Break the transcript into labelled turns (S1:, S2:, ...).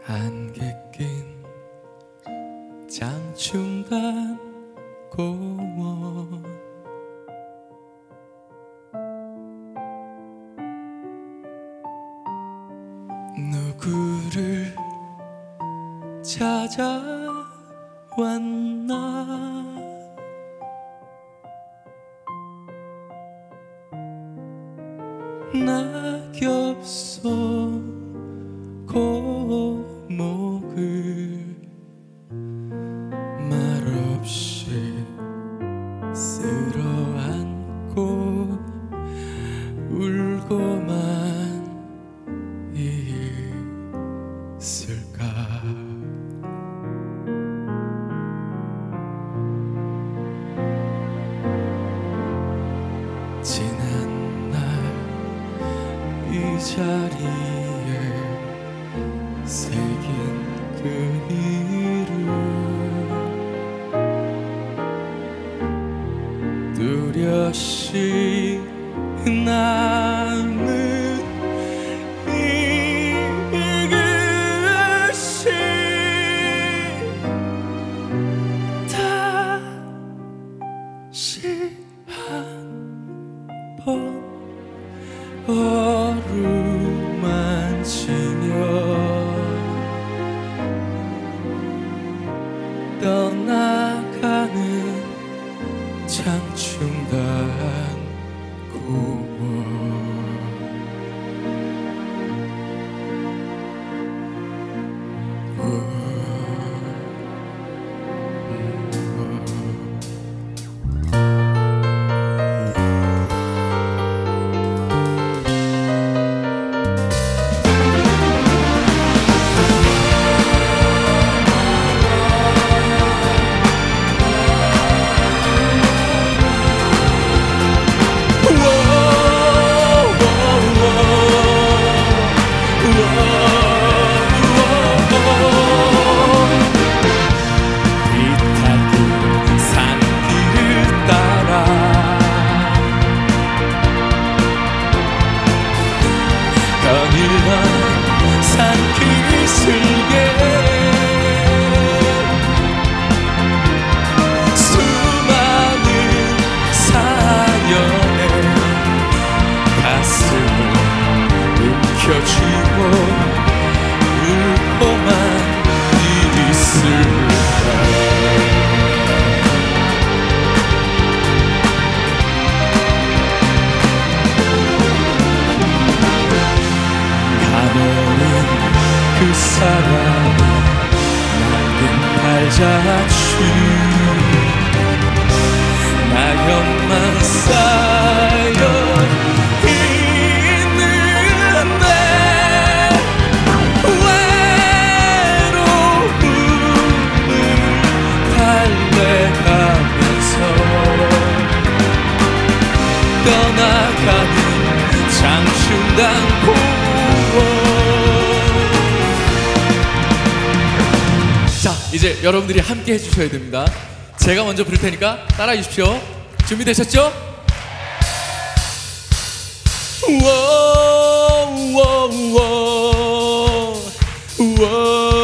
S1: 안개 낀 장충단 공원 누구를 찾아왔나 낙엽 속 고목을 말없이 쓸어안고 울고만 있을까 지난 날 이 자리에 새긴 그 이름 뚜렷이 남은 이 글씨 다시 한번 어루만지며 떠나가는 장충단 공원 그 사람이 낡은 발자취 낙엽만 쌓여 있는데 외로움을 달래가면서 떠나가는 장충단 공원 자, 이제 여러분들이 함께 해주셔야 됩니다. 제가 먼저 부를 테니까 따라해 주십시오. 준비되셨죠? 우와, 우와, 우와, 우와.